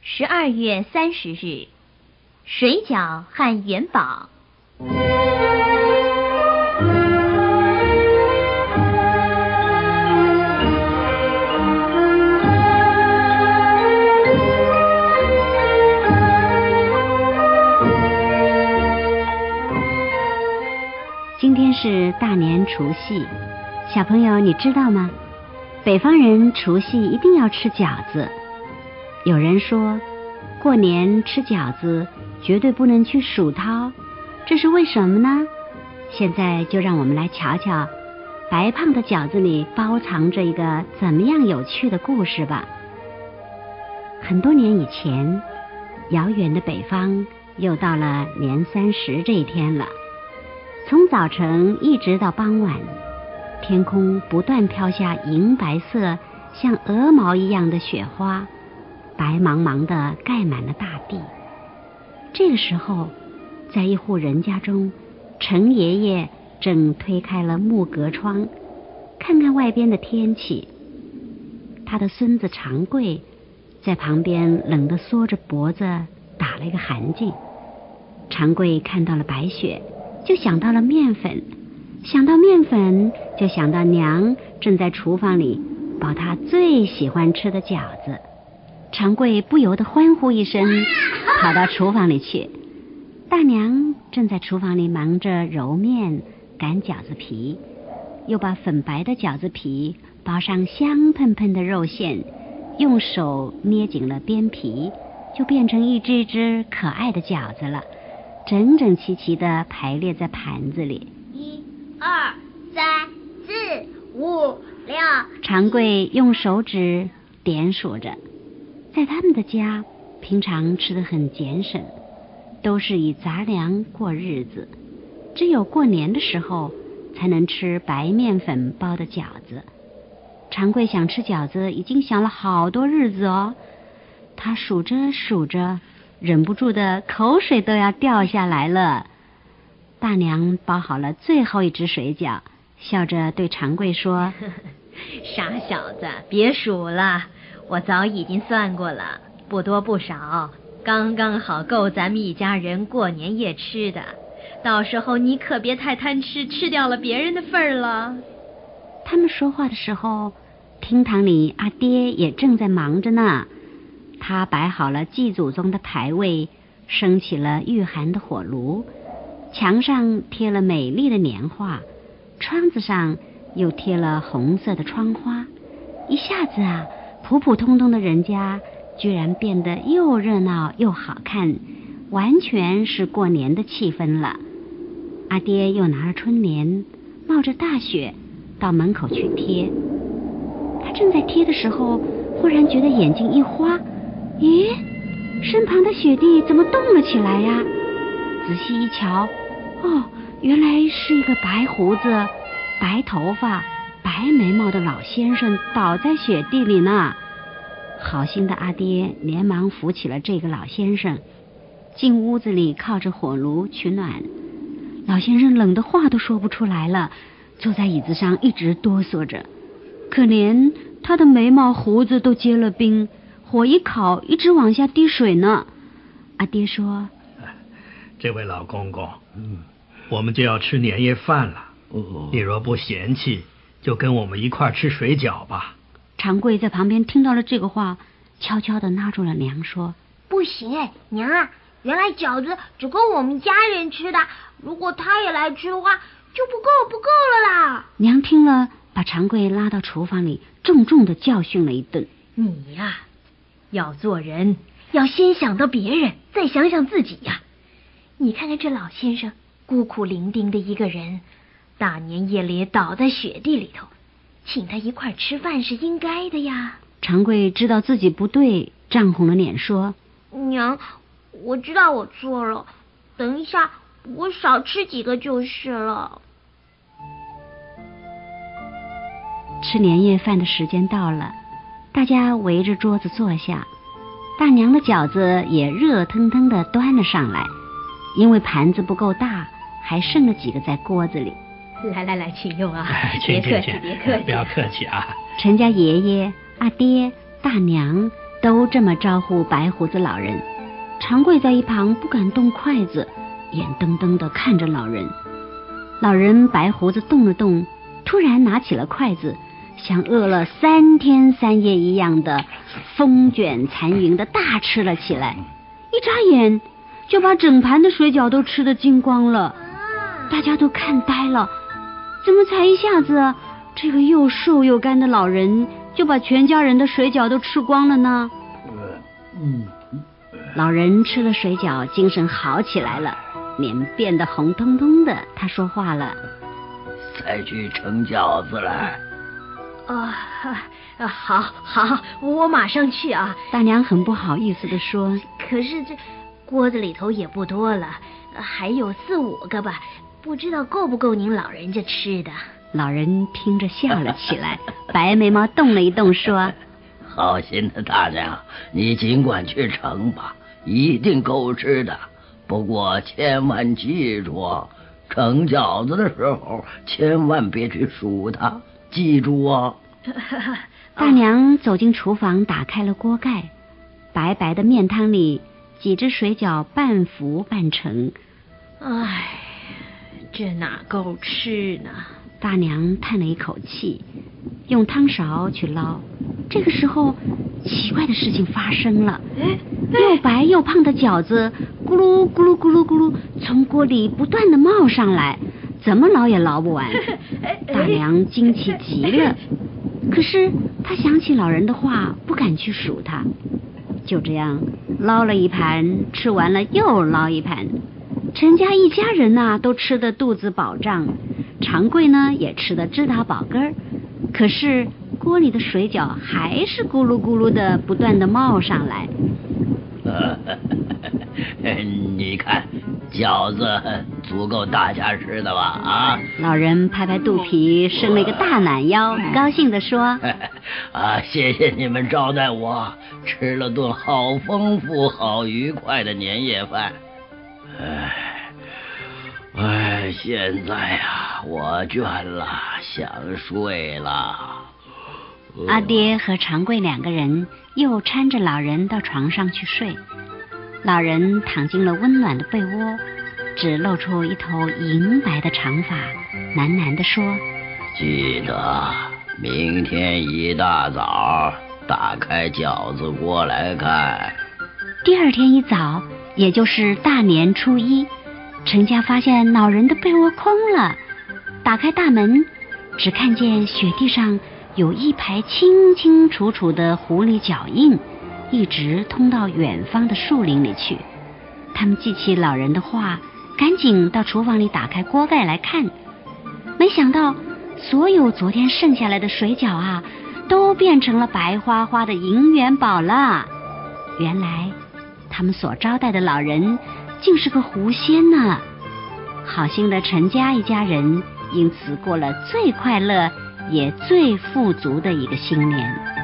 12月30日，水饺和元宝。 今天是大年除夕，小朋友你知道吗？北方人除夕一定要吃饺子。有人说，过年吃饺子绝对不能去数掏，这是为什么呢？现在就让我们来瞧瞧白胖的饺子里包藏着一个怎么样有趣的故事吧。很多年以前，遥远的北方又到了年30这一天了。从早晨一直到傍晚，天空不断飘下银白色像鹅毛一样的雪花，白茫茫的盖满了大地。这个时候，在一户人家中，陈爷爷正推开了木格窗，看看外边的天气。他的孙子长贵在旁边冷得缩着脖子打了一个寒噤。长贵看到了白雪，就想到了面粉，想到面粉，就想到娘正在厨房里包他最喜欢吃的饺子。长贵不由得欢呼一声，跑到厨房里去。大娘正在厨房里忙着揉面、擀饺子皮，又把粉白的饺子皮包上香喷喷的肉馅，用手捏紧了边皮，就变成一只只可爱的饺子了，整整齐齐地排列在盘子里。 1、2、3、4、5、6。 长贵用手指点数着。在他们的家，平常吃得很俭省，都是以杂粮过日子，只有过年的时候才能吃白面粉包的饺子。长贵想吃饺子已经想了好多日子哦，他数着数着，忍不住的口水都要掉下来了。大娘包好了最后一只水饺，笑着对长贵说： 傻小子，别数了，我早已经算过了，不多不少，刚刚好够咱们一家人过年夜吃的，到时候你可别太贪吃，吃掉了别人的份儿了。 他们说话的时候，厅堂里阿爹也正在忙着呢。他摆好了祭祖宗的牌位，升起了御寒的火炉，墙上贴了美丽的年画，窗子上又贴了红色的窗花。一下子啊，普普通通的人家居然变得又热闹又好看，完全是过年的气氛了。阿爹又拿了春联，冒着大雪到门口去贴。他正在贴的时候，忽然觉得眼睛一花，咦，身旁的雪地怎么动了起来呀？仔细一瞧，哦，原来是一个白胡子、白头发、白眉毛的老先生倒在雪地里呢。好心的阿爹连忙扶起了这个老先生，进屋子里靠着火炉取暖。老先生冷得话都说不出来了，坐在椅子上一直哆嗦着，可怜他的眉毛胡子都结了冰，火一烤一直往下滴水呢。阿爹说： 这位老公公，我们就要吃年夜饭了，你若不嫌弃，就跟我们一块吃水饺吧。 长贵在旁边听到了这个话，悄悄地拉住了娘说： 不行哎，娘啊，原来饺子只够我们家人吃的，如果他也来吃的话，就不够了啦。 娘听了，把长贵拉到厨房里，重重地教训了一顿。 你呀，要做人，要先想到别人，再想想自己呀。你看看这老先生，孤苦伶仃的一个人，大年夜里倒在雪地里头，请他一块吃饭是应该的呀。 长贵知道自己不对，涨红了脸说： 娘，我知道我错了，等一下我少吃几个就是了。 吃年夜饭的时间到了，大家围着桌子坐下，大娘的饺子也热腾腾地端了上来，因为盘子不够大，还剩了几个在锅子里。 来，请用啊！ 别客气，别客气， 不要客气啊！ 陈家爷爷、阿爹、大娘都这么招呼白胡子老人。长贵在一旁不敢动筷子，眼瞪瞪地看着老人。老人白胡子动了动，突然拿起了筷子，像饿了3天3夜一样的风卷残云的大吃了起来，一眨眼就把整盘的水饺都吃得精光了。大家都看呆了，怎么才一下子这个又瘦又干的老人就把全家人的水饺都吃光了呢？老人吃了水饺，精神好起来了，脸变得红彤彤的。他说话了： 再去盛饺子来。 好，我马上去啊。 大娘很不好意思地说： 可是这锅子里头也不多了，还有4、5个吧，不知道够不够您老人家吃的。 老人听着笑了起来，白眉毛动了一动，说： 好心的大娘，你尽管去盛吧，一定够吃的。不过千万记住，盛饺子的时候千万别去数它，记住啊。 大娘走进厨房，打开了锅盖，白白的面汤里几只水饺半浮半盛。 唉，这哪够吃呢？ 大娘叹了一口气，用汤勺去捞。这个时候，奇怪的事情发生了。又白又胖的饺子咕噜咕噜咕噜咕噜从锅里不断地冒上来，怎么捞也捞不完。大娘惊奇极了，可是她想起老人的话，不敢去数它。就这样捞了一盘，吃完了又捞一盘，陈家一家人啊都吃得肚子饱胀，长贵呢也吃得直打饱嗝，可是锅里的水饺还是咕噜咕噜的不断的冒上来。 你看饺子足够大家吃的吧？啊！ 老人拍拍肚皮，伸了一个大懒腰，高兴地说： 谢谢你们招待我，吃了顿好丰富好愉快的年夜饭。现在啊我倦了，想睡了。 阿爹和长贵2个人又搀着老人到床上去睡。老人躺进了温暖的被窝，只露出一头银白的长发，喃喃地说： 记得明天一大早打开饺子锅来看。 第2天一早，也就是大年初1，陈家发现老人的被窝空了，打开大门，只看见雪地上有一排清清楚楚的狐狸脚印，一直通到远方的树林里去。他们记起老人的话，赶紧到厨房里打开锅盖来看，没想到所有昨天剩下来的水饺啊，都变成了白花花的银元宝了。原来他们所招待的老人竟是个狐仙呢。好心的陈家一家人因此过了最快乐也最富足的一个新年。